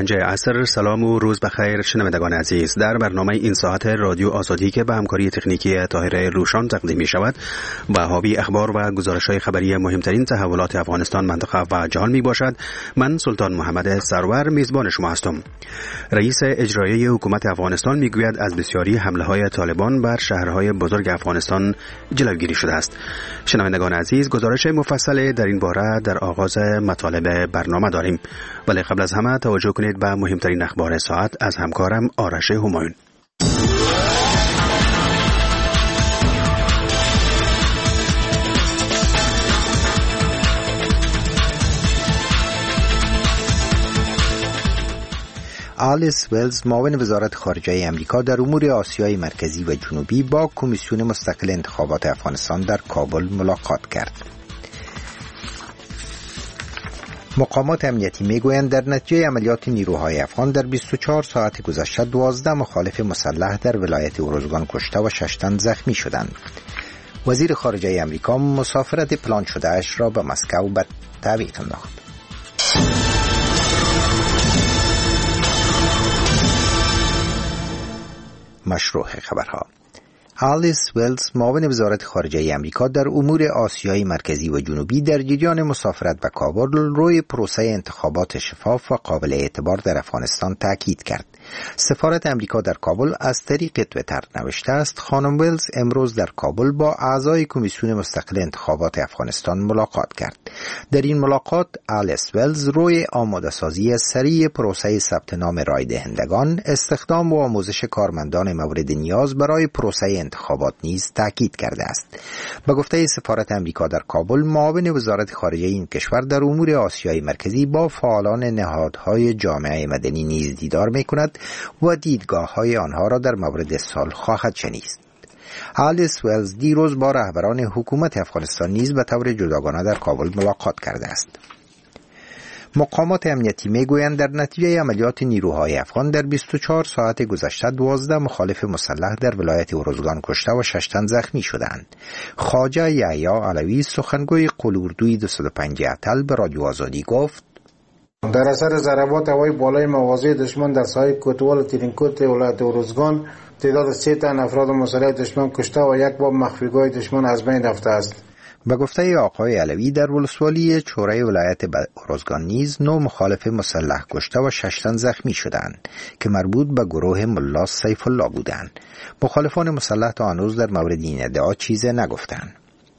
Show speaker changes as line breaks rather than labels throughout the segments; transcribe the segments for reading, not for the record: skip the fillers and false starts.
گنج عصر. سلام و روز بخیر شنوندگان عزیز. در برنامه این ساعت رادیو آزادی که به همکاری تکنیکی طاهر روشان تقدیم می شود با حاوی اخبار و گزارش‌های خبری مهمترین تحولات افغانستان، منطقه و جهان می باشد. من سلطان محمد سرور میزبان شما هستم. رئیس اجرایی حکومت افغانستان می گوید از بسیاری حمله‌های طالبان بر شهرهای بزرگ افغانستان جلوگیری شده است. شنوندگان عزیز، گزارش مفصل در این باره در آغاز مطالب برنامه داریم، ولی قبل از همه توجه کنید به مهمترین اخبار ساعت از همکارم آرش همایون.
آلیس ولز، معاون وزارت خارجه امریکا در امور آسیای مرکزی و جنوبی، با کمیسیون مستقل انتخابات افغانستان در کابل ملاقات کرد. مقامات امنیتی میگویند در نتیجه عملیات نیروهای افغان در 24 ساعت گذشته 12 مخالف مسلح در ولایت اروزگان کشته و 6 تن زخمی شدند. وزیر خارجه امریکا مسافرت پلان شده اش را به مسکو به تعویق انداخت. مشروع خبرها. آلیس ولز، معاون وزارت خارجه امریکا در امور آسیای مرکزی و جنوبی، در جریان مسافرت به کابل روی پروسه انتخابات شفاف و قابل اعتبار در افغانستان تاکید کرد. سفارت امریکا در کابل از طریق توییتر نوشته است خانم ولز امروز در کابل با اعضای کمیسیون مستقل انتخابات افغانستان ملاقات کرد. در این ملاقات آلیس ولز روی آماده سازی سریع پروسه ثبت نام رای دهندگان، استخدام و آموزش کارمندان مورد نیاز برای پروسه انتخابات نیز تاکید کرده است. به گفته سفارت امریکا در کابل، معاون وزارت خارجه این کشور در امور آسیای مرکزی با فعالان نهادهای جامعه مدنی نیز دیدار می‌کند و دیدگاه‌های آنها را در مورد سال خواهد شنید. آلیس ولز دیروز با رهبران حکومت افغانستان نیز به طور جداگانه در کابل ملاقات کرده است. مقامات امنیتی میگویند در نتیجه عملیات نیروهای افغان در 24 ساعت گذشته 12 مخالف مسلح در ولایت اروزگان کشته و 6 تن زخمی شدند. خواجه یحیی علوی، سخنگوی قلوردوی 205 اتل، به رادیو آزادی گفت:
در اثر ضربات هوایی بالای مواضع دشمن در ساحل کوتوال ترینکوت ولایت اروزگان تعداد 3 تن افراد مسلح دشمن کشته و 1 باب مخفیگاه دشمن از بین رفته است.
به گفته آقای علوی، در ولسوالی چوره ولایت اروزگان نیز 9 مخالف مسلح کشته و 6 تن زخمی شدند که مربوط به گروه ملا سیف الله بودند. مخالفان مسلح تا هنوز در مورد این ادعا چیزی نگفتند.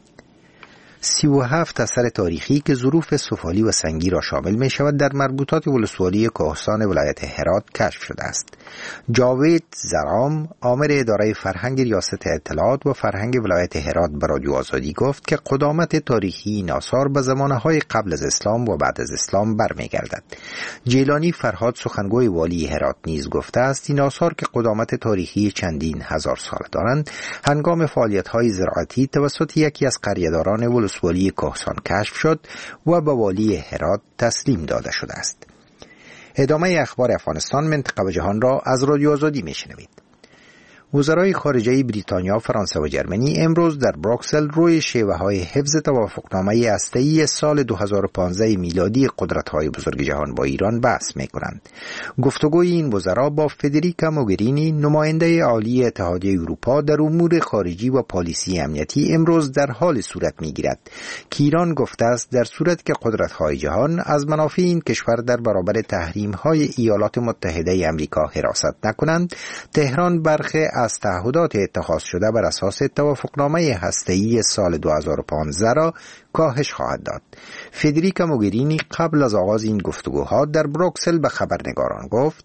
37 اثر تاریخی که ظروف سفالی و سنگی را شامل می شود در مربوطات ولسوالی کهسان ولایت هرات کشف شده است. جاوید زرام، آمر اداره فرهنگ ریاست اطلاعات و فرهنگ ولایت هرات، به رادیو آزادی گفت که قدامت تاریخی این آثار به زمانهای قبل از اسلام و بعد از اسلام برمیگردد. جیلانی فرهاد، سخنگوی والی هرات، نیز گفته است این آثار که قدامت تاریخی چندین هزار سال دارند، هنگام فعالیت‌های زراعتی توسط یکی از قریه‌داران ولسوالی کهسان کشف شد و به والی هرات تسلیم داده شده است. ادامه اخبار افغانستان، منطقه و جهان را از رادیو آزادی میشنوید. وزرای خارجه بریتانیا، فرانسه و جرمنی امروز در بروکسل روی شیوه‌های حفظ توافقنامه هسته‌ای سال 2015 میلادی قدرت‌های بزرگ جهان با ایران بحث می‌کنند. گفتگوی این وزرا با فدریکا موگرینی، نماینده عالی اتحادیه اروپا در امور خارجی و پالیسی امنیتی، امروز در حال صورت می‌گیرد که ایران گفته است در صورت که قدرت‌های جهان از منافع این کشور در برابر تحریم‌های ایالات متحده آمریکا حراست نکنند، تهران برخی از تعهدات اتخاذ شده بر اساس توافقنامه هسته‌ای سال 2015 را کاهش خواهد داد. فدریکا موگرینی قبل از آغاز این گفتگوها در بروکسل به خبرنگاران گفت: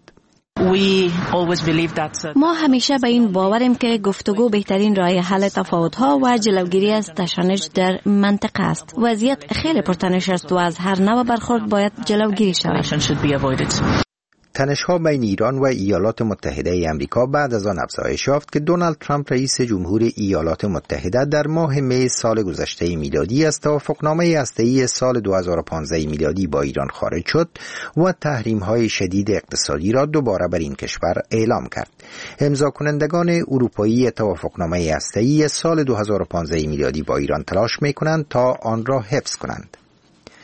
ما همیشه به این باوریم که گفتگو بهترین راه حل تفاوت‌ها و جلوگیری از تشنج در منطقه است. وضعیت خیلی پرتنش است و از هر نوع برخورد باید جلوگیری شود.
تنش‌ها بین ایران و ایالات متحده آمریکا بعد از آن افزایش یافت که دونالد ترامپ رئیس جمهور ایالات متحده در ماه می سال گذشته میلادی از توافقنامه هسته‌ای سال 2015 میلادی با ایران خارج شد و تحریم‌های شدید اقتصادی را دوباره بر این کشور اعلام کرد. امضا کنندگان اروپایی توافقنامه هسته‌ای سال 2015 میلادی با ایران تلاش می‌کنند تا آن را حفظ کنند.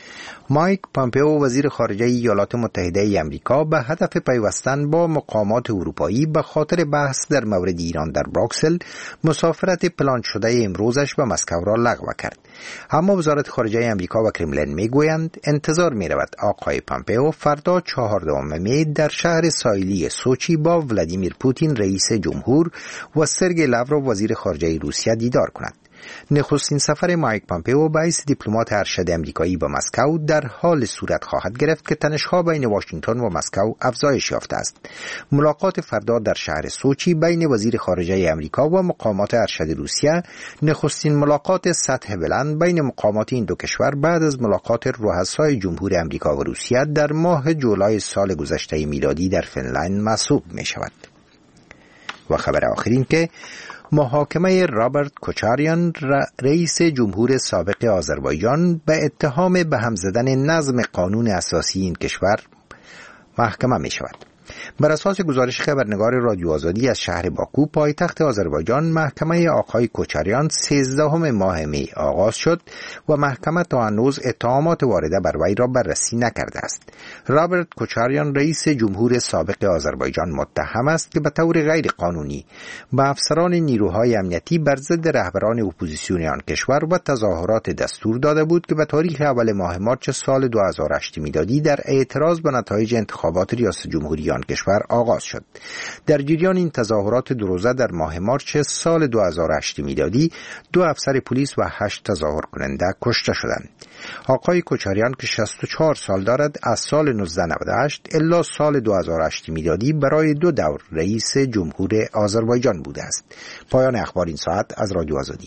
مایک پامپئو وزیر خارجه ایالات متحده آمریکا به هدف پیوستن با مقامات اروپایی به خاطر بحث در مورد ایران در بروکسل مسافرت پلان شده امروزش به مسکو را لغو کرد. اما وزارت خارجه آمریکا و کرملین میگویند انتظار می‌رود آقای پامپئو فردا 14 می در شهر ساحلی سوچی با ولادیمیر پوتین رئیس جمهور و سرگئی لاوروف وزیر خارجه روسیه دیدار کند. نخستین سفر مایک پامپئو به حیث دیپلمات ارشد آمریکایی به مسکو در حال صورت خواهد گرفت که تنش‌ها بین واشنگتن و مسکو افزایش یافته است. ملاقات فردا در شهر سوچی بین وزیر خارجه آمریکا و مقامات ارشد روسیه نخستین ملاقات سطح بلند بین مقامات این دو کشور بعد از ملاقات رؤسای جمهور آمریکا و روسیه در ماه جولای سال گذشته میلادی در فنلند محسوب می شود. و خبر آخر این که محاکمه رابرت کوچاریان رئیس جمهور سابق آذربایجان به اتهام به هم زدن نظم قانون اساسی این کشور محکمه می شود. بر اساس گزارش خبرنگار رادیو آزادی از شهر باکو پایتخت آذربایجان، محکمه آقای کوچاریان 13 ماه می آغاز شد و محکمه تا هنوز اتهامات وارده بر وی را بررسی نکرده است. رابرت کوچاریان رئیس جمهور سابق آذربایجان متهم است که به طور غیر قانونی به افسران نیروهای امنیتی بر ضد رهبران اپوزیسیون آن کشور و تظاهرات دستور داده بود که به تاریخ اول ماه مارس سال 2008 میلادی در اعتراض به نتایج انتخابات ریاست جمهوری آن کشور آغاز شد. در جریان این تظاهرات دو روزه در ماه مارس سال 2008 میلادی 2 افسر پلیس و 8 تظاهر کننده کشته شدند. آقای کوچاریان که 64 سال دارد از سال 1998 الی سال 2008 میلادی برای 2 دور رئیس جمهور آذربایجان بوده است. پایان اخبار این ساعت از رادیو آزادی.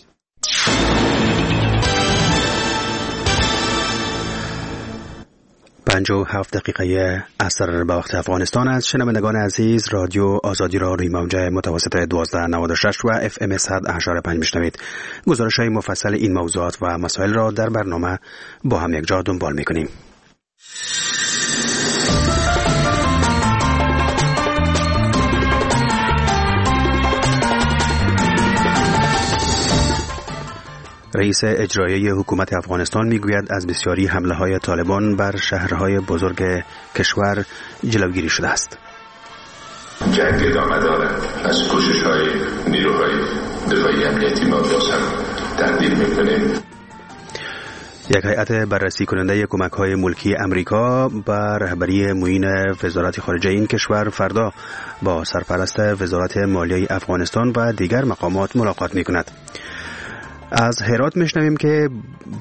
57 دقیقه عصر به وقت افغانستان است. شنوندگان عزیز، رادیو آزادی را روی موج متوسط 1296 و FM 100.5 میشنوید. گزارش‌های مفصل این موضوعات و مسائل را در برنامه با هم یک جا دنبال می‌کنیم. رئیس اجرایی حکومت افغانستان میگوید از بسیاری حمله‌های طالبان بر شهرهای بزرگ کشور جلوگیری شده است.
جنگ ادامه دارد. از کوشش‌های نیروهای دفاعی امنیتی ما باز هم تقدیر می‌کنیم.
یک هیئت بررسی کننده کمک‌های ملکی امریکا به رهبری معین وزارت خارجه این کشور فردا با سرپرست وزارت مالیه افغانستان و دیگر مقامات ملاقات می‌کند. از هرات میشنویم که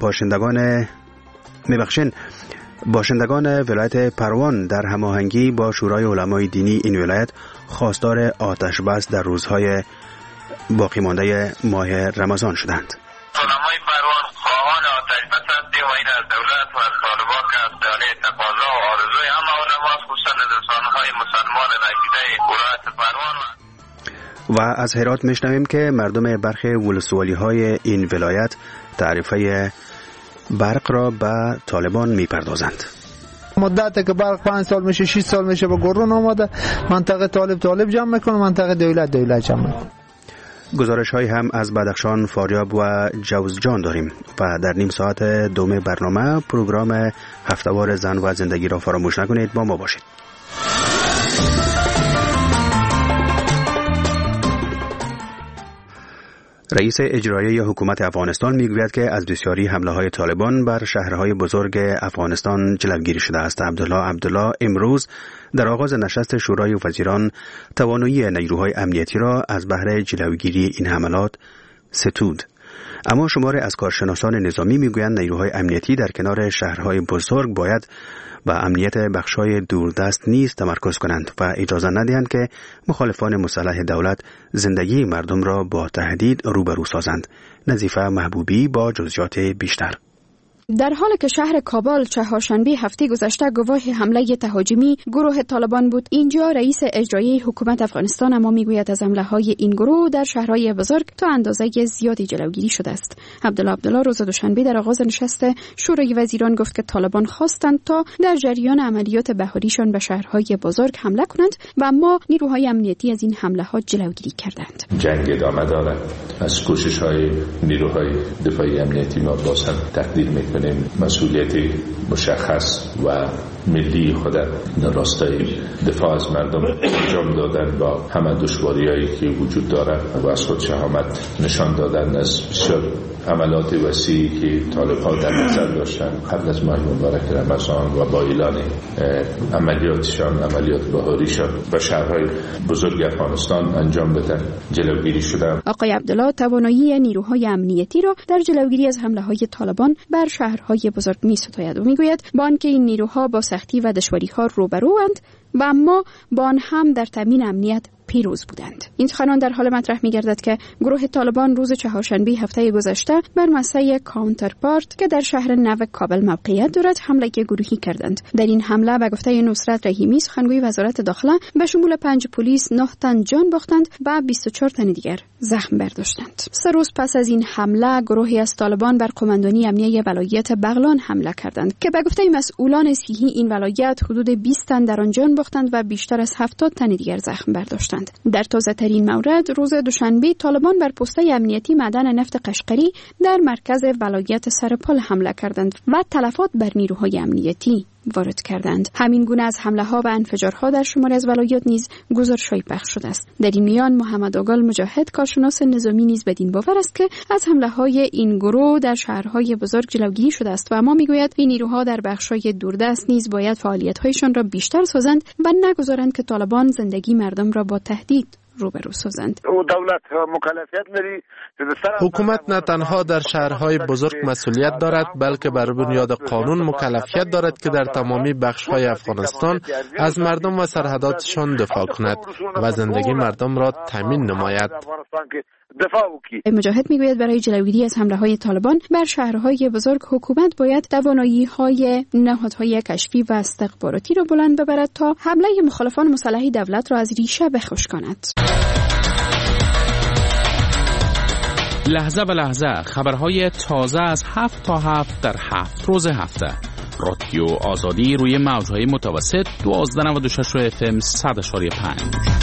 باشندگان ولایت پروان در هماهنگی با شورای علمای دینی این ولایت خواستار آتش بس در روزهای باقی مانده ماه رمضان شدند.
علمای پروان خواهان آتش بس هستیم و این از دولت و از طالبان که از دانه تقاضا و آرزوی همه علما خصوصا از انسانهای مسلمان نقیده ولایت پروان.
و از هرات میشنویم که مردم برخی ولسوالی های این ولایت تعرفه برق را به طالبان میپردازند.
مدتی که برق 5 سال میشه 6 سال میشه به گرون آمده، منطقه طالب جمع میکنه، منطقه دولت جمع میکنه.
گزارش های هم از بدخشان، فاریاب و جوزجان داریم و در نیم ساعت دوم برنامه پروگرام هفتهوار زن و زندگی را فراموش نکنید، با ما باشید. رئیس اجرایی حکومت افغانستان میگوید که از بسیاری حمله‌های طالبان بر شهرهای بزرگ افغانستان جلوگیری شده است. عبدالله امروز در آغاز نشست شورای وزیران توانایی نیروهای امنیتی را از بهر جلوگیری این حملات ستود. اما شماری از کارشناسان نظامی میگویند نیروهای امنیتی در کنار شهرهای بزرگ باید و امنیت بخش‌های دوردست نیز تمرکز کنند و اجازه ندهند که مخالفان مسلح دولت زندگی مردم را با تهدید روبرو سازند. نظیفه محبوبی با جزئیات بیشتر.
در حالی که شهر کابل چهارشنبه هفته گذشته گواه حمله تهاجمی گروه طالبان بود، اینجا رئیس اجرایی حکومت افغانستان اما میگوید از حمله‌های این گروه در شهرهای بزرگ تا اندازه زیادی جلوگیری شده است. عبدالله روز دوشنبه در آغاز نشست شورای وزیران گفت که طالبان خواستند تا در جریان عملیات بهاریشان به شهرهای بزرگ حمله کنند و اما نیروهای امنیتی از این حمله‌ها جلوگیری کردند.
جنگ ادامه دارد. از کوشش‌های نیروهای دفاعی امنیتی ما باز هم تقدیر می‌کنیم. میکنیم مسئولیت مشخص و ملی خود در راستای دفاع از مردم انجام دادن با همه دشواری‌هایی که وجود داره و از خود شهامت نشان دادن از بسیار عملات وسیعی که طالب‌ها در نظر داشتن قبل از ماه مبارک رمضان و با اعلان عملیاتشان، عملیات بهاریشان و شهرهای بزرگ افغانستان انجام بدن جلوگیری شده.
آقای عبدالله توانایی نیروهای امنیتی را در جلوگیری از حمله‌های طالبان بر شهرهای بزرگ می‌ستاید و می‌گوید با آنکه این نیروها با سختی و دشواری‌ها روبروند و اما با آن هم در تامین امنیت پیروز بودند. این سخنان در حال مطرح می‌گردد که گروه طالبان روز چهارشنبه هفته گذشته بر مسئله کانترپارت که در شهر نو کابل موقعیت دارد حمله گروهی کردند. در این حمله به گفته نصرت رحیمی سخنگوی وزارت داخله به شمول 5 پلیس 9 تن جان باختند و 24 تن دیگر زخم برداشتند. 3 روز پس از این حمله گروهی از طالبان بر قماندانی امنیه ولایت بغلان حمله کردند که به گفته مسئولان صحی این ولایت حدود 20 تن در آن جان باختند و بیشتر از 70 تن دیگر زخم برداشتند. در تازه ترین مورد روز دوشنبه طالبان بر پست امنیتی معدن نفت قشقری در مرکز ولایت سرپال حمله کردند و تلفات بر نیروهای امنیتی وارد کردند. همین گونه از حمله ها و انفجارها در شماری از ولایات نیز گزارش‌های پخش شده است. در این میان محمد آگال مجاهد کارشناس نظامی نیز بدین باور است که از حمله های این گروه در شهرهای بزرگ جلوگیری شده است و اما میگوید این نیروها در بخش‌های دوردست نیز باید فعالیت‌هایشان را بیشتر سازند و نگذارند که طالبان زندگی مردم را با تهدید روبرو سازند.
حکومت نه تنها در شهرهای بزرگ مسئولیت دارد بلکه بر بنیاد قانون مکلفیت دارد که در تمامی بخش‌های افغانستان از مردم و سرحداتشان دفاع کند و زندگی مردم را تامین نماید.
مجاهد میگوید برای جلوگیری از حمله‌های طالبان بر شهرهای بزرگ حکومت باید توانایی‌های نهادهای کشفی و استخباراتی را بلند ببرد تا حمله مخالفان مسلح دولت را از ریشه بخشکاند.
لحظه به لحظه خبرهای تازه از 7 تا 7 در 7 روز هفته. رادیو آزادی روی موج‌های متوسط 1296 FM 100.5.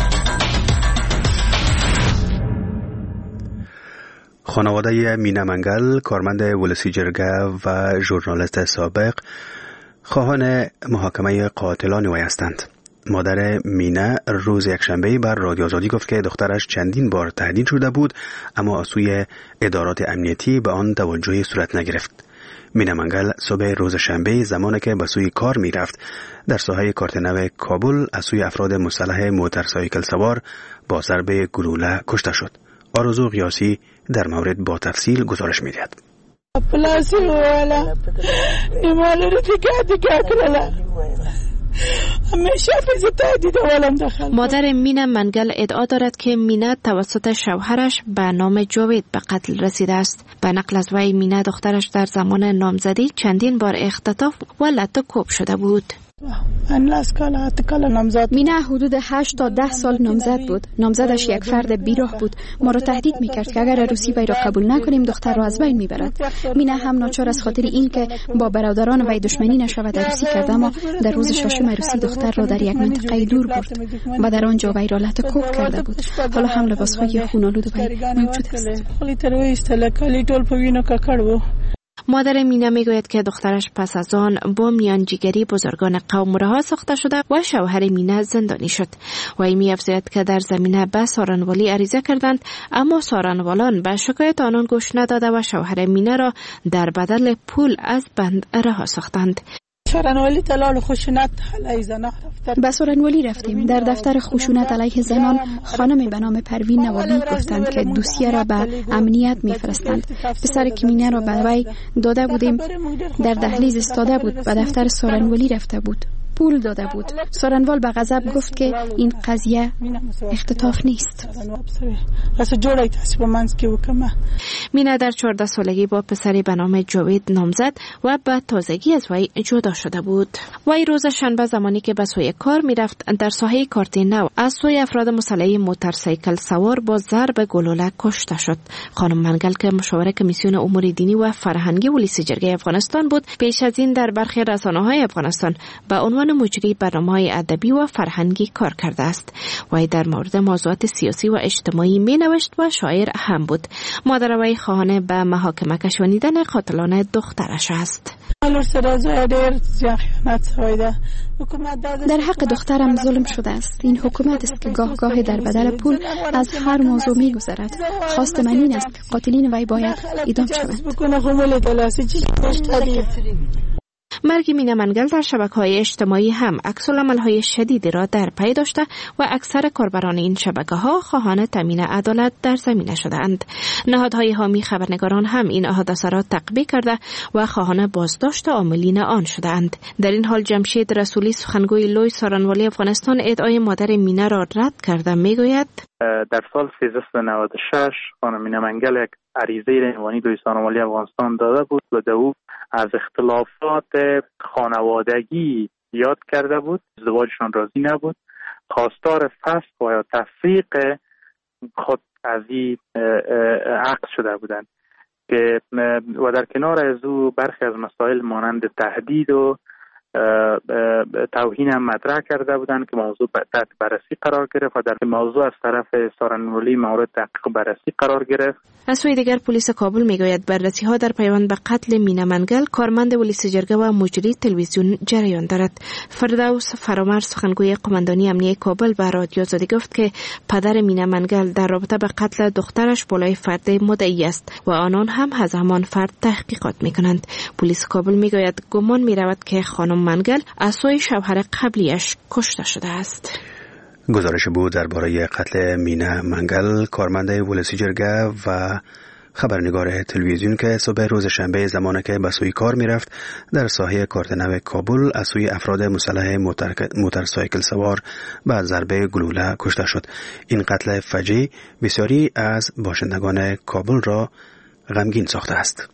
خانواده مینا منگل، کارمند ولسی جرگه و ژورنالیست سابق، خواهان محاکمه قاتلان وی هستند. مادر مینا روز یکشنبه بر رادیو آزادی گفت که دخترش چندین بار تهدید شده بود اما از سوی ادارات امنیتی به آن توجهی صورت نگرفت. مینا منگل صبح روز شنبه زمانی که به سوی کار می رفت در ساحه کارتنو کابل از سوی افراد مسلح موتورسایکل سوار با ضرب گلوله کشته شد. آرزو قیاسی در مورد با تفصیل گزارش می‌دهد.
مادر مینا منگل ادعا دارد که مینا توسط شوهرش به نام جاوید به قتل رسیده است. به نقل از وی مینا دخترش در زمان نامزدی چندین بار اختطاف و لطکوب شده بود.
مینا حدود 8 تا 10 سال نامزد بود. نامزدش یک فرد بیراه بود. ما را تهدید میکرد که اگر عروسی وی را قبول نکنیم دختر را از بین میبرد. مینا هم ناچار از خاطر این که با برادران وی دشمنی نشود عروسی کرد، اما در روز ششم عروسی دختر را در یک منطقه دور برد و در آنجا وی را لطکوب کرده بود. حالا هم لباسهای خونالود وی موجود است.
مادر مینا میگوید که دخترش پس از آن با میانجیگری بزرگان قوم رها ساخته شده و شوهر مینا زندانی شد. وی می‌افزاید که در زمینه به سارنوالی عریضه کردند اما سارنوالان به شکایت آنان گوش نداده و شوهر مینا را در بدل پول از بند رها ساختند.
به سارنوالی رفتیم. در دفتر خشونت علیه زنان خانم به نام پروین نوابی گفتند که دوسیه را به امنیت میفرستند. پسر که مینا را به وی داده بودیم در دهلیز ایستاده بود. به دفتر سارنوالی رفته بود. پول داده بود. سارنوال به غضب گفت که این قضیه اختطاف نیست.
مینا در 14 سالگی با پسری به نام جاوید نامزد و به تازگی از وی جدا شده بود. وی روز شنبه زمانی که به سوی کار میرفت در ساحه کارتنو از سوی افراد مسلح موتورسایکل سوار با ضرب گلوله کشته شد. خانم منگل که مشاور کمیسیون امور دینی و فرهنگی ولسی جرگه افغانستان بود، پیش از این در برخی رسانه‌های افغانستان به عنوان عنوان مجری برنامه‌های ادبی و فرهنگی کار کرده است و در مورد موضوعات سیاسی و اجتماعی می‌نوشت و شاعر هم بود. مادر وی خواهان به محاکمه کشانیدن قاتلان دخترش است.
در حق دخترم ظلم شده است. این حکومت است که گاه گاه در بدل پول از هر موضوع می‌گذرد. خواست من این است که قاتلین وی باید اعدام شوند.
مرگ مینا منگل در شبکه‌های اجتماعی هم عکس‌العمل‌های شدیدی را در پی داشته و اکثر کاربران این شبکه‌ها خواهان تامین عدالت در زمینه شدند. نهادهای حامی خبرنگاران هم این حادثه را تقبیح کرده و خواهان بازداشت عاملین آن شدند. در این حال جمشید رسولی سخنگوی لوی سارنوالی افغانستان ادعای مادر مینا را رد کرده میگوید
در سال 1396 خانم مینا منگل یک عریضه عنوانی لوی سارنوالی افغانستان داده بود و او از اختلافات خانوادگی یاد کرده بود. ازدواجشان راضی نبود، خواستار فسخ و یا تفریق خود از این عقد شده بودند که و در کنار از او برخی از مسائل مانند تهدید و توهین هم مطرح کرده بودند که موضوع تحت بررسی قرار گرفت و در موضوع از طرف سارنوالی مورد تحقیق بررسی قرار گرفت.
از سوی دیگر پلیس کابل میگوید بررسی ها در پیوند به قتل مینا منگل کارمند ولایت جرگه و مجری تلویزیون جریان دارد. فردوس فرامرز سخنگوی قماندانی امنیه کابل به رادیو آزادی گفت که پدر مینا منگل در رابطه به قتل دخترش بالای فرد مدعی است و آنان هم از همان فرد تحقیقات میکنند. پلیس کابل میگوید گمان میرود که خانم منگل از سوی شوهر قبلیش کشته شده است.
گزارش بود درباره قتل مینا منگل، کارمند ولایت جرگه و خبرنگار تلویزیون که صبح روز شنبه زمانی که به سوی کار میرفت در ساحه کارتنو کابل از سوی افراد مسلح موتورسایکل سوار به ضربه گلوله کشته شد. این قتل فجیع بسیاری از باشندگان کابل را غمگین ساخته است.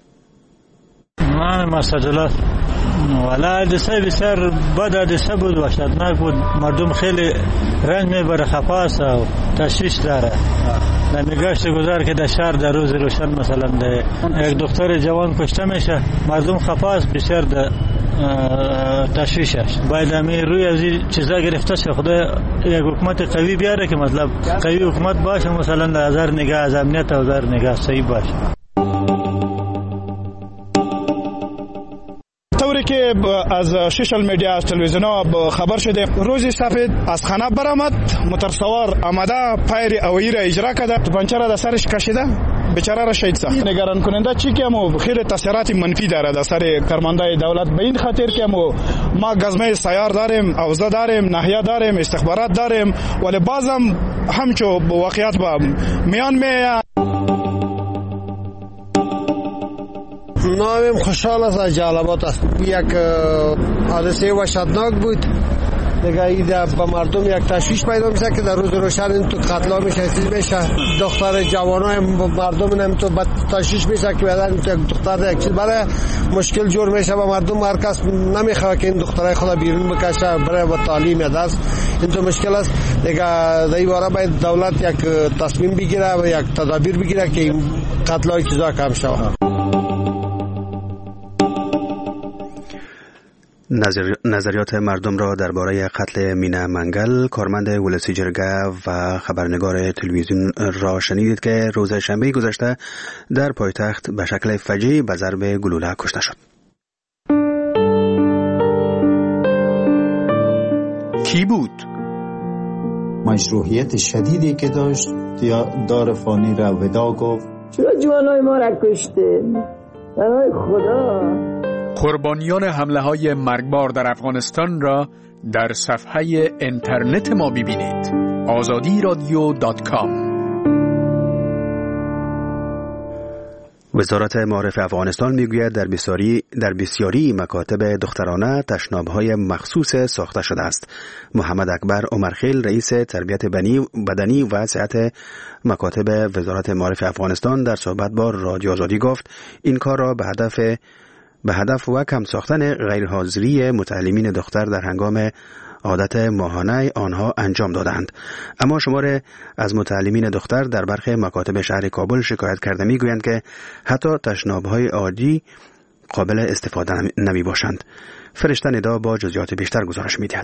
من مسجلات ولی حادثه بسیار بد حادثه بود، وحشتناک بود. مردم خیلی رنج میبره، خفه است و تشویش داره. در نگاشت گذار که در شهر در روز روشن مثلا یک دختر جوان کشته میشه، مردم خفه است، بسیار تشویشش. باید همی روی از این چیزا گرفته شه. خدا یک حکومت قوی بیاره که مطلب قوی حکومت باشه، مثلا در هزار نگاه از امنیت و هزار نگاه صحیح باشه.
طوری که از سوشال میدیا از تلویزیون ها خبر شده روزی سفید از خانه برآمد، موتورسوار آمده پیر اویی را اجرا کرده، توپنچه را در سرش کشیده، بیچاره را شهید ساخت. نگران کننده چی که خیلی تاثیرات منفی داره در سر کارمندای دولت، به این خاطر که ما گزمه سیار داریم، اوضاع داریم، ناحیه داریم، استخبارات داریم، ولی بازم همچو واقعیت با میان میاد.
نامم خوشحال است از جالبات است. یک حادثه وحشتناک بود دیگه. ایده با مردم یک تشویش پیدا میشه که در روز روشن این تو قتلا میشه، چیز میشه، دختر جوانای مردم هم تو تشویش میشه که بعدن تو یک دختر یک چیز برای مشکل جور میشه و مردم هر کس نمیخواد که این دخترای خود بیرون بکشه برای با تعلیم دست. این تو مشکل است دیگه. در این باره باید دولت یک تصمیم بگیره و یک تدابیر بگیره که این قتلای چیزا کم شود.
نظریات مردم را درباره قتل مینا منگل، کارمند ولایت جرگه و خبرنگار تلویزیون را شنیدید که روز شنبه گذشته در پایتخت به شکل فجیع به ضرب گلوله کشته شد.
کی بود؟
مشروعیت شدیدی که داشت دار فانی را ودا گفت.
چرا جوانای ما را کشته؟ برای خدا.
قربانیان حمله های مرگبار در افغانستان را در صفحه اینترنت ما ببینید. azadiradio.com.
وزارت معارف افغانستان میگوید در بسیاری مکاتب دخترانه تشناب‌های مخصوص ساخته شده است. محمد اکبر عمرخیل رئیس تربیت بدنی و صحت مکاتب وزارت معارف افغانستان در صحبت با رادیو آزادی گفت این کار را به هدف و کم ساختن غیرحاضری متعلمین دختر در هنگام عادت ماهانه آنها انجام دادند. اما شمار از متعلمین دختر در برخی مکاتب شهر کابل شکایت کرده میگویند که حتی تشناب‌های عادی قابل استفاده نمی باشند. فرشته ندا با جزئیات بیشتر گزارش می‌دهد.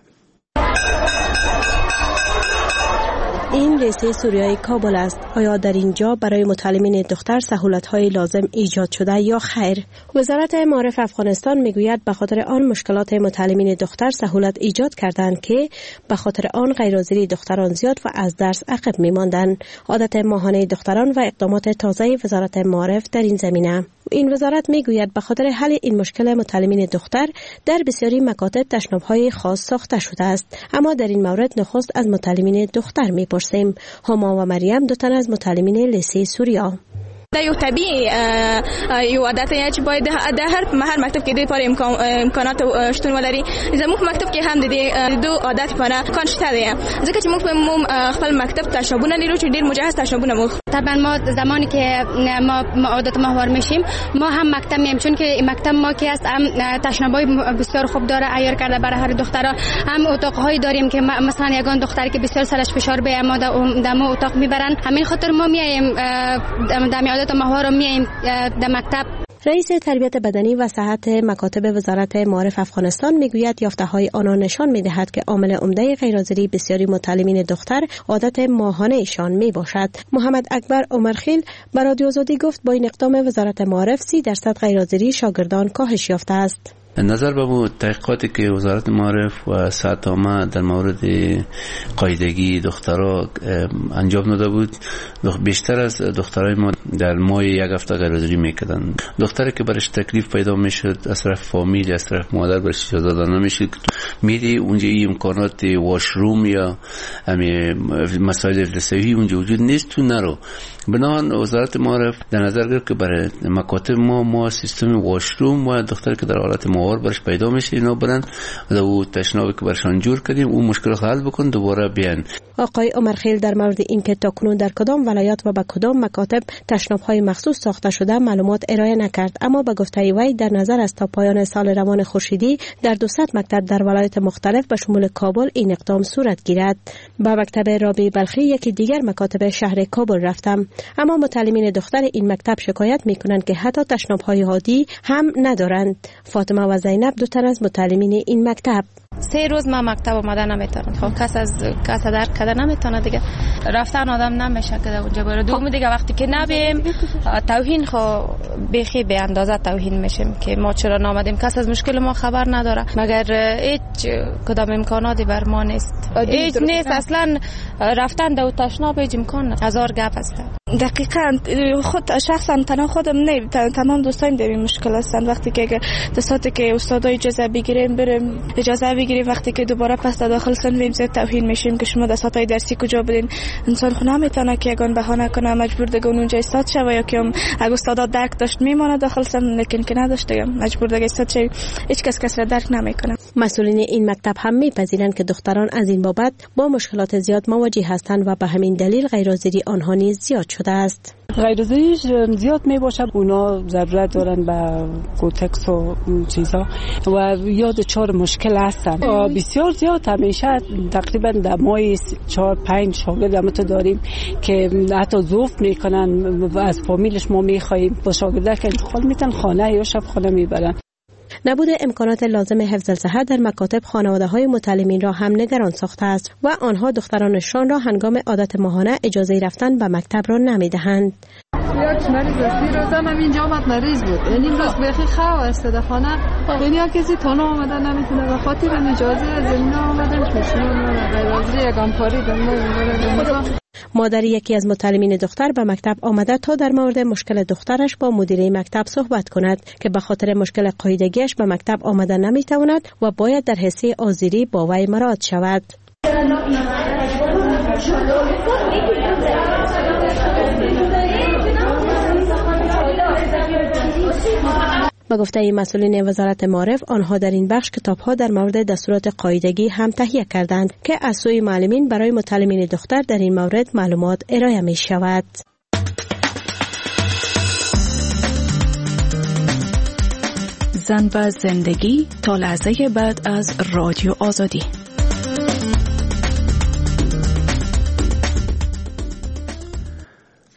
این لیسه سوریایی کابل است. آیا در اینجا برای متعلمین دختر سهولت‌های لازم ایجاد شده یا خیر؟ وزارت معارف افغانستان میگوید به خاطر آن مشکلات متعلمین دختر سهولت ایجاد کردند که به خاطر آن غیرحاضری دختران زیاد و از درس عقب می‌ماندند. عادت ماهانه دختران و اقدامات تازه وزارت معارف در این زمینه. این وزارت میگوید به خاطر حل این مشکل متعلمین دختر در بسیاری مکاتب تشناب‌های خاص ساخته شده است، اما در این مورد نخست از متعلمین دختر میپرسیم. هما و مریم دو تن از متعلمین لیسه سوریا.
دا یو طبیعي یو عادت دی چې باید د هر مکتب کې د لپاره امکانات شتون ولري. زموږ مکتب کې هم د دې دو عادت لپاره امکان شته دی، ځکه چې موږ په خپل مکتب تشابونه لرو چې ډیر مجهز تشابونه مو.
طبعا ما زمانی که ما عادت ماهوار میشیم ما هم مکتب میم، چون که این مکتب ما که است هم تشنابای بسیار خوب داره عیار کرده برای هر دخترها. هم اتاق‌هایی داریم که مثلا یگان دختری که بسیار سرش فشار به ما دم اتاق میبرن. همین خاطر ما میایم دم ماهوار میایم در مکتب.
رئیس تربیت بدنی و صحت مکاتب وزارت معارف افغانستان میگوید یافته‌های آنها نشان می‌دهد که عامل عمده غیرحاضری بسیاری متعلمین دختر عادت ماهانه ایشان میباشد. محمد اکبر عمرخیل به رادیو آزادی گفت با این اقدام وزارت معارف 30% غیرحاضری شاگردان کاهش یافته است.
نظر به تحقیقاتی که وزارت معارف و صحت عامه در مورد قاعدگی دخترها انجام داده بود، بیشتر از دخترای ما در ماه یک هفته غیرحاضری میکردن. دختری که برش تکلیف پیدا میشد از طرف فامیل، از طرف مادر برش اجازه داده نمیشد میری اونجا این امکانات واشروم یا مسائل لثوی اونجا وجود نیست، تو نرو. بنابراین وزارت معارف در نظر گرفت که برای مکاتب ما سیستم واشروم و دختری که در حالت ماهوار برش پیدا میشه اینا برن و او تشنابی که برشان جور کردیم اون مشکل حل بکن دوباره بیان.
آقای عمرخیل در مورد اینکه تاکنون در کدام ولایت و به کدام مکاتب تشناب‌های مخصوص ساخته شده معلومات ارائه نکرد، اما به گفته وی در نظر است تا پایان سال روان خورشیدی در 200 مکتب در ولایت مختلف به شمول کابل این اقدام صورت گیرد. به مکتب رابعه بلخی یکی دیگر مکاتب شهر کابل رفتم، اما متعلمین دختر این مکتب شکایت میکنند که حتی تشناب‌های عادی هم ندارند. فاطمه و زینب دو تن از متعلمین این مکتب.
3 روز ما مکتب اومده نمیتونم، خب کس درک کرده نمیتونه دیگه، رفتن آدم نمیشه که اونجا بره. دوم دیگه وقتی که نبیم توهین خو بخی به اندازه توهین میشیم که ما چرا نامدیم، کس از مشکل ما خبر نداره، مگر هیچ کدام امکاناتی بر ما نیست، هیچ نیست اصلا. رفتن دو تشناب هیچ امکان، هزار گپ است.
دقیقاً خود شخصا تنها خودم نه، تمام دوستان در این مشکل هستند. وقتی که دساتی که استادای اجازه بگیریم بریم اجازه بگیریم، وقتی که دوباره پس داخل سن زیاد توهین میشیم که شما دساتای درسی کجا بدین. انسان خود نمیتونه که یگان بهانه کنه مجبور دیگه اونجا استاد شه، یا که اگه استادا درک داشت میمونه داخل سن، لیکن که نداشته مجبور دیگه استاد شه. هیچ کس را درک نمیکنه.
مسئولین این مکتب هم میپذیرند که دختران از این بابت با مشکلات زیاد مواجه هستند و به همین دلیل غیرحاضری آنها نیز زیاد شده است.
غیرحاضری زیاد می باشه، اونا ضرورت دارن به کوتکس و چیزا و یاد 4 مشکل هستن بسیار زیاد. همیشه تقریبا در ماه 4-5 شاگرد هم تو داریم که حتی ضعف میکنن و از فامیلش ما میخوایم با شاگرده که انتقال میتن خانه یا شب خانه میبرن.
نبود امکانات لازم حفظ الصحت در مکاتب خانواده‌های متعلمین را هم نگران ساخته است و آنها دخترانشان را هنگام عادت ماهانه اجازه رفتن به مکتب را نمی‌دهند.
یک مریض است، روزم اینجا آمد مریض بود، یعنی امروز بخی خواه استاده خانه، یعنی کسی تانو آمده نمیتونه به خاطر اجازه از اینا آمدن پیشنهاد غیرحاضری یگانکاری دارم.
مادر یکی از متعلمین دختر به مکتب آمده تا در مورد مشکل دخترش با مدیره مکتب صحبت کند که به خاطر مشکل قاعدگیش به مکتب آمده نمیتواند و باید در حصه آذری با وی مراعات شود. با گفته مسئولین وزارت معارف، آنها در این بخش کتاب‌ها در مورد دستورات قاعدگی هم تهیه کردند که از سوی معلمین برای متعلمین دختر در این مورد معلومات ارائه می شود.
زن و زندگی تا لحظه بعد از رادیو آزادی.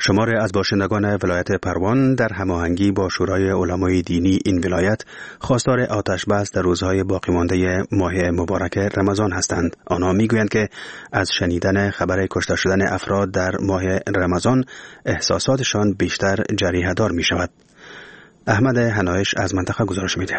شمار از باشندگان ولایت پروان در هماهنگی با شورای علمای دینی این ولایت خواستار آتش بس در روزهای باقی مانده ماه مبارک رمضان هستند. آنها میگویند که از شنیدن خبر کشته شدن افراد در ماه رمضان احساساتشان بیشتر جریحه دار می شود. احمد حنایش از منطقه گزارش می‌دهد.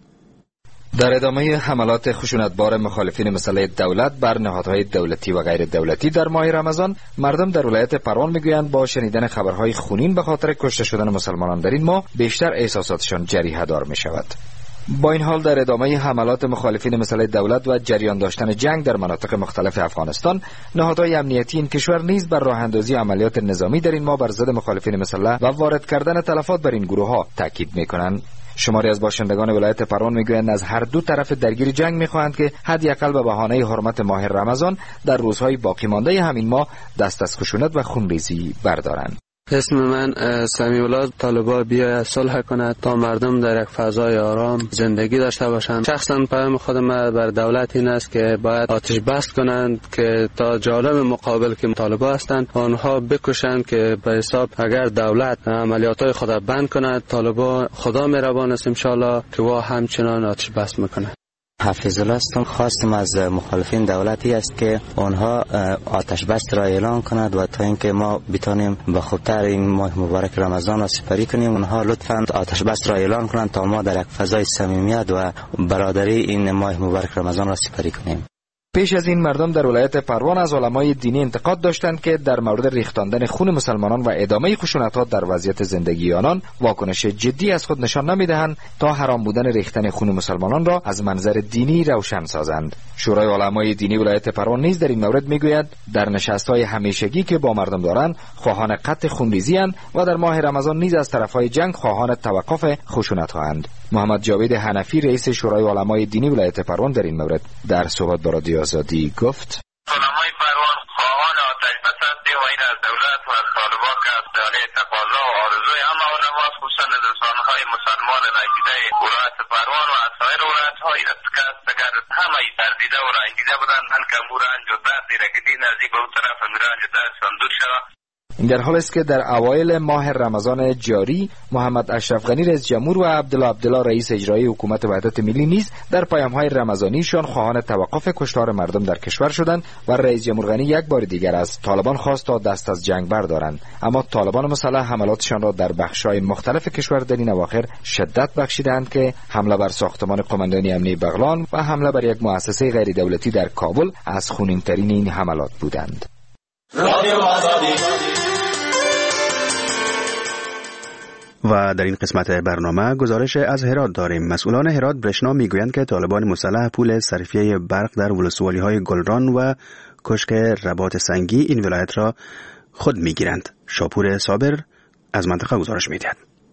در ادامه حملات خشونتبار مخالفین مسئله دولت بر نهادهای دولتی و غیر دولتی در ماه رمضان، مردم در ولایت پروان میگویند با شنیدن خبرهای خونین به خاطر کشته شدن مسلمانان در این ماه بیشتر احساساتشان جریحه دار می شود. با این حال در ادامه حملات مخالفین مسئله دولت و جریان داشتن جنگ در مناطق مختلف افغانستان، نهادهای امنیتی این کشور نیز بر راه اندازی عملیات نظامی در این ماه بر ضد مخالفین مسلح و وارد کردن تلفات بر این گروه ها تاکید میکنند. شماری از باشندگان ولایت پروان میگویند از هر دو طرف درگیر جنگ میخواهند که حداقل به بهانه حرمت ماه رمضان در روزهای باقی مانده همین ماه دست از خشونت و خونریزی بردارند.
اسم من سمیع الله. طالبان بیاید صلح کند تا مردم در یک فضای آرام زندگی داشته باشند. شخصا پیام خودم بر دولت این است که باید آتش بس کنند که تا جانب مقابل که طالبان هستند آنها بکشند که به حساب اگر دولت عملیات‌های خود بند کند طالبان خدا مهربان است ان شاء الله که وا همچنان آتش بس میکنند.
حفیظ الله هستم. خواستم از مخالفین دولتی است که آنها آتش بس را اعلان کند و تا اینکه ما بتانیم به خوبتر این ماه مبارک رمضان را سپری کنیم، آنها لطفاً آتش بس را اعلان کنند تا ما در یک فضای صمیمیت و برادری این ماه مبارک رمضان را سپری کنیم.
پیش از این مردم در ولایت پروان از علمای دینی انتقاد داشتند که در مورد ریختاندن خون مسلمانان و ادامه خشونت‌ها در وضعیت زندگی آنان واکنش جدی از خود نشان نمی‌دهند تا حرام بودن ریختن خون مسلمانان را از منظر دینی روشن سازند. شورای علمای دینی ولایت پروان نیز در این مورد میگوید در نشست‌های همیشگی که با مردم دارند خواهان قطع خونریزی‌اند و در ماه رمضان نیز از طرف‌های جنگ خواهان توقف خشونت‌هاند. محمد جاوید حنفی رئیس شورای علمای دینی ولایت پروان در این مورد در صحبت با رادیو آزادی گفت:
علمای پروان خواهان آتش بس هستیم و این از دولت و از طالبان که از دانه تقاضا و آرزوی همه علما خصوصا از انسانهای مسلمان رنجیده ولایت پروان و از سایر ولایت‌های است که اگر همه تردیده و رنجیده بودند هلکه مو رنج و دردی را که دین از این به اون طرف رنج و دردشان دور شود.
این در حال است که در اوایل ماه رمضان جاری محمد اشرف غنی رئیس جمهور و عبدالله رئیس اجرایی حکومت وحدت ملی نیز در پیام‌های رمضانیشان خواهان توقف کشتار مردم در کشور شدند و رئیس جمهور غنی یک بار دیگر از طالبان خواست تا دست از جنگ بردارند، اما طالبان مسلح حملاتشان را در بخش‌های مختلف کشور در این اواخر شدت بخشیدند که حمله بر ساختمان قماندانی امنیتی بغلان و حمله بر یک مؤسسه غیر دولتی در کابل از خونین‌ترین این حملات بودند.
و در این قسمت برنامه گزارش از هرات داریم. مسئولان هرات برشنا میگویند که طالبان مسلح پول صرفیه برق در ولسوالی‌های گلران و کشک رباط سنگی این ولایت را خود میگیرند. شاپور صابر از منطقه گزارش میدهد.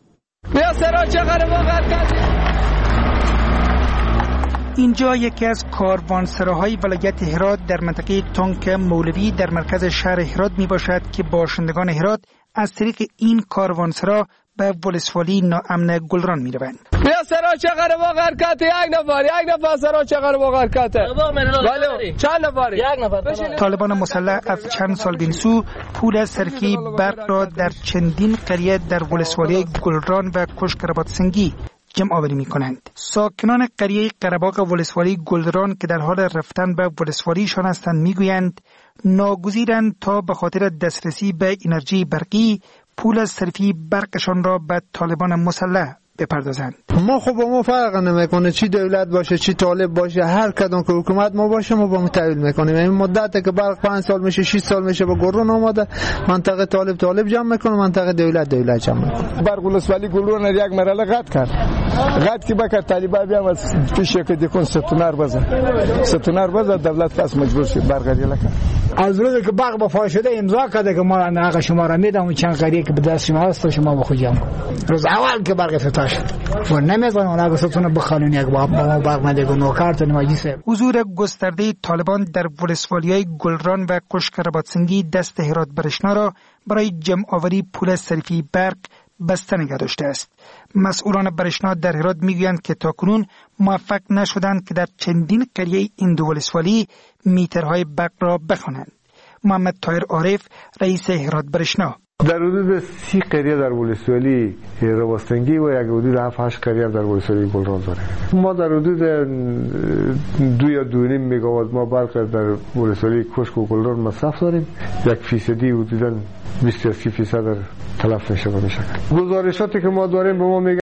اینجا یکی از کاروانسراهای ولایت هرات در منطقه تانک مولوی در مرکز شهر هرات می باشد که باشندگان هرات از طریق این کاروانسرا به ولسوالی ناامن گلران می روند.
بیا سرا چقدر واقعا کات یک نفر سرا چقدر واقعا کات بله چند نفر یک نفر.
طالبان مسلح از چند سال بین سو پول صرفی برق را در چندین قریه در ولسوالی گلران و کشک رباط سنگی جمع آوری می کنند. ساکنان قریه قره‌باغ ولسوالی گلران که در حال رفتن به ولسوالیشان هستند میگویند ناگزیرند تا به خاطر دسترسی به انرژی برقی پول صرفی برقشان را به طالبان مسلح بپردازند.
ما خب با ما فرق نمیکنه چی دولت باشه چی طالب باشه، هر کدوم که حکومت ما باشه ما با متحول میکنیم. این مدت که برق 5 سال میشه 6 سال میشه با گلران آماده، منطقه طالب جمع میکنه، منطقه دولت جمع میکنه.
برق ولسوالی گلران یک مرحله قطع کرد که بکرد طالبان بیا از پیش که دیکن ستونار بزن دولت پس مجبور شد برق دیگه کرد.
از روزی که برق با فاش شده امضا کرده که ما ناقه شما را میدم و چند قریه که به دست شما هست شما با خود جمع. روز اول که برق افتتاح شد و نمیذارن اونها ستون بخالون یک با ما برق نده نوکارت نماییسه.
حضور گسترده طالبان در ولسوالی‌های گلران و کشک رباط سنگی دست هرات برشنا را برای جمع آوری پول صرفی برق بسته نگه داشته است. مسئولان برشنا در هرات میگویند که تاکنون موفق نشدند که در چندین قریه این دو ولسوالی میترهای برق را بخوانند. محمد طاهر عارف رئیس هرات برشنا:
در حدود 30 قریه در ولسوالی رواستنگی و یک حدود 7-8 قریه در ولسوالی گلران داریم. ما در حدود 2 یا 2.5 مگاوات ما برق در ولسوالی کشک و گلران مصرف داریم. 1% حدوداً 20-30% در تلف میشه. گزارشاتی که ما داریم به ما میگه